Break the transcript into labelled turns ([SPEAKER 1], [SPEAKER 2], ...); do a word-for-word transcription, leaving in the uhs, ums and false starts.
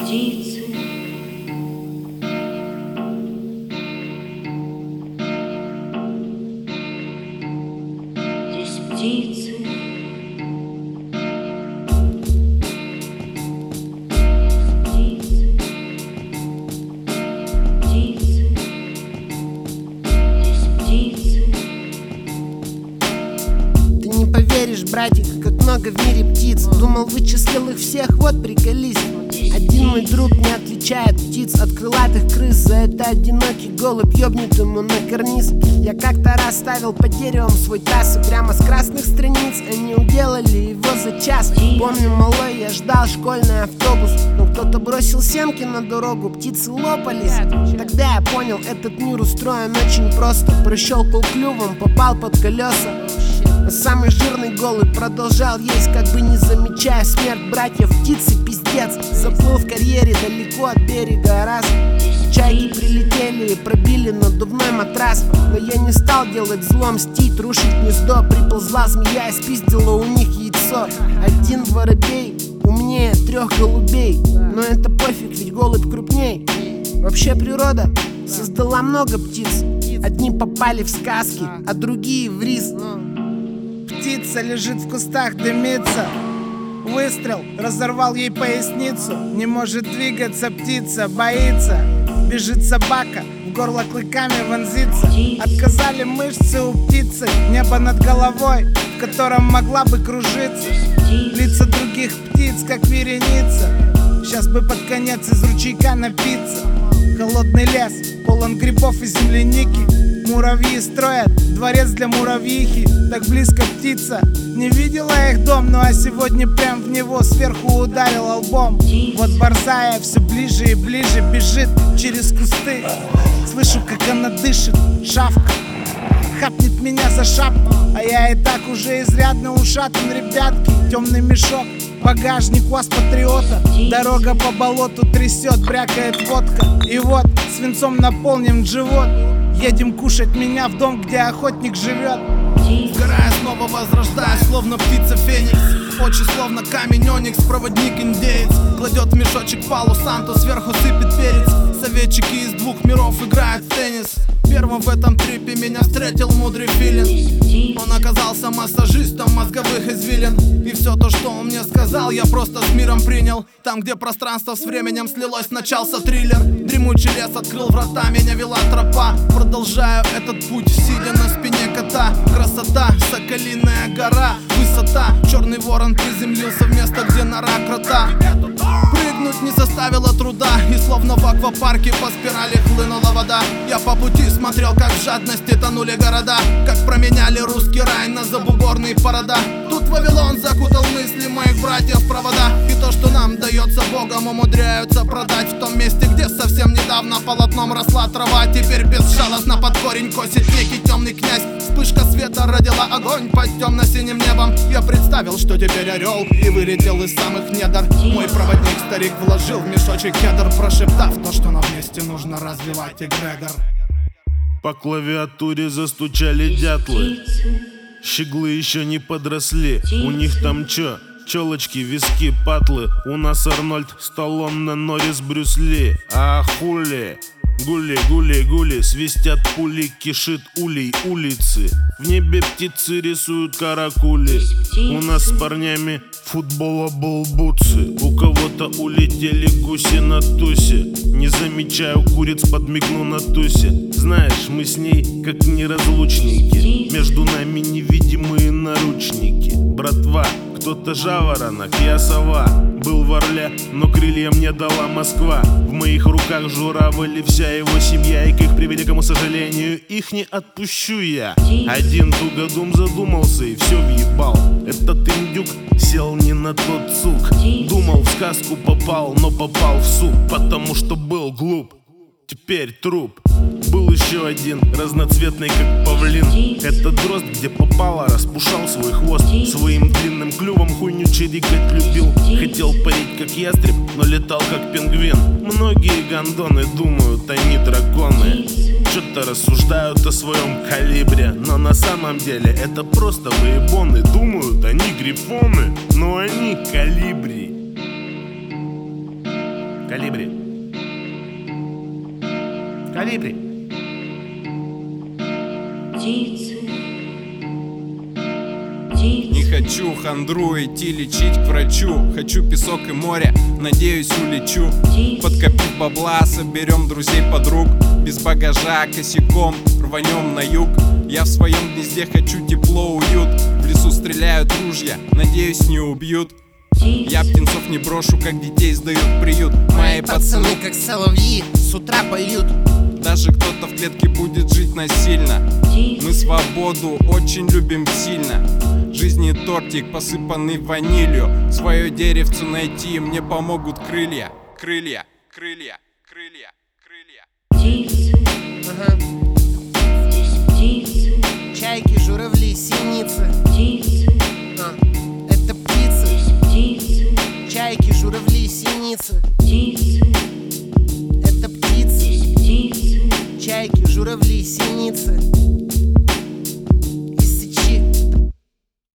[SPEAKER 1] птицы. Здесь птицы.
[SPEAKER 2] Поверишь, братик, как много в мире птиц. Думал, вычислил их всех, вот приколись. Один мой друг не отличает птиц от крылатых крыс. За это одинокий голубь ёбнет ему на карниз. Я как-то раз ставил по деревам свой таз, и прямо с красных страниц они уделали его за час. Помню, малой, я ждал школьный автобус, но кто-то бросил семки на дорогу, птицы лопались. Тогда я понял, этот мир устроен очень просто. Прощелкал клювом, попал под колеса. А самый жирный голубь продолжал есть, как бы не замечая смерть братьев. Птицы пиздец, заплыл в карьере далеко от берега раз. Чайки прилетели и пробили надувной матрас. Но я не стал делать зло, мстить, рушить гнездо. Приползла змея и спиздила у них яйцо. Один воробей умнее трех голубей, но это пофиг, ведь голубь крупней. Вообще природа создала много птиц. Одни попали в сказки, а другие в рис.
[SPEAKER 3] Птица лежит в кустах, дымится. Выстрел разорвал ей поясницу. Не может двигаться птица, боится. Бежит собака, в горло клыками вонзится. Отказали мышцы у птицы. Небо над головой, в котором могла бы кружиться. Лица других птиц, как вереница. Сейчас бы под конец из ручейка напиться. Холодный лес, полон грибов и земляники. Муравьи строят дворец для муравьихи. Так близко птица не видела их дом, ну а сегодня прям в него сверху ударила лбом. Вот борзая все ближе и ближе бежит через кусты. Слышу, как она дышит, шавка хапнет меня за шапку. А я и так уже изрядно ушатан, ребятки. Темный мешок, багажник УАЗ-патриота. Дорога по болоту трясет, брякает водка. И вот свинцом наполнен живот. Едем кушать меня в дом, где охотник живет.
[SPEAKER 4] Сгорая, снова возрождаясь, словно птица феникс. Очи словно камень оникс, проводник индеец. Кладет в мешочек Палу Санту, сверху сыпет перец. Советчики из двух миров играют в теннис. Первым в этом трипе меня встретил мудрый филин. Он оказался массажистом мозговых извилин. И все то, что он мне сказал, я просто с миром принял. Там, где пространство с временем слилось, начался триллер. Дремучий лес открыл врата, меня вела тропа. Продолжаю этот путь, сидя на спине кота. Красота, Соколиная гора, высота. Черный ворон приземлился в место, где нора крота. Прыгнуть не составило труда, и словно в аквапарке по спирали хлынула вода. Я по пути смотрел, как в жадности тонули города, как променяли русский рай на забуборные порода. Тут Вавилон закутал мысли моих братьев в провода. И то, что нам дается Богом, умудряются продать в том месте, где совсем недавно полотном росла трава. Теперь безжалостно под корень косит некий темный князь. Вспышка света родила огонь под темно-синим небом. Я представил, что теперь орел, и вылетел из самых недр. Мой проводник старик вложил в мешочек кедр, прошептав то, что нам вместе нужно развивать эгрегор.
[SPEAKER 5] По клавиатуре застучали дятлы. Щеглы еще не подросли. У них там чё? Челочки, виски, патлы. У нас Арнольд Сталлоне, Норрис, Брюс Ли. А хули? Гули, гули, гули. Свистят пули, кишит улей улицы. В небе птицы рисуют каракули. У нас с парнями футбола булбуцы. У кого-то улетели гуси на тусе. Не замечаю куриц, подмигну на тусе. Знаешь, мы с ней как неразлучники. Между нами невидимые наручники. Братва, кто-то жаворонок, я сова. Был в Орле, но крылья мне дала Москва. В моих руках журавль и вся его семья. И к их превеликому сожалению, их не отпущу я. Один тугодум задумался и все въебал. Этот индюк сел не на тот сук. Думал, в сказку попал, но попал в суп. Потому что был глуп, теперь труп. Был еще один, разноцветный как павлин. Это дрозд, где попало, распушал свой хвост. Своим длинным клювом хуйню чирикать любил. Хотел парить как ястреб, но летал как пингвин. Многие гондоны думают, они драконы. Что-то рассуждают о своем калибре, но на самом деле это просто выебоны. Думают, они грифоны, но они калибри. Колибри. Колибри.
[SPEAKER 1] Птицы.
[SPEAKER 6] Не хочу хандру идти лечить к врачу. Хочу песок и море, надеюсь улечу. Подкопив бабла, соберем друзей, подруг. Без багажа, косяком рванем на юг. Я в своем гнезде хочу тепло, уют. В лесу стреляют ружья, надеюсь не убьют. Я птенцов не брошу, как детей сдают в приют. Мои пацаны,
[SPEAKER 2] Пацаны, как соловьи, с утра поют.
[SPEAKER 6] даже кто-то в клетке будет жить насильно. Мы свободу очень любим сильно. Жизни тортик, посыпанный ванилью. Свое деревцу найти мне помогут крылья. Крылья, крылья, крылья, крылья.
[SPEAKER 1] Птицы.
[SPEAKER 2] Ага.
[SPEAKER 1] Здесь птицы.
[SPEAKER 2] Чайки, журавли, синицы.
[SPEAKER 1] Птицы.
[SPEAKER 2] А, это птицы.
[SPEAKER 1] Здесь птицы.
[SPEAKER 2] Чайки, журавли, синицы.
[SPEAKER 1] Птицы.
[SPEAKER 2] Это птицы.
[SPEAKER 1] Здесь птицы.
[SPEAKER 2] Чайки, журавли, синицы.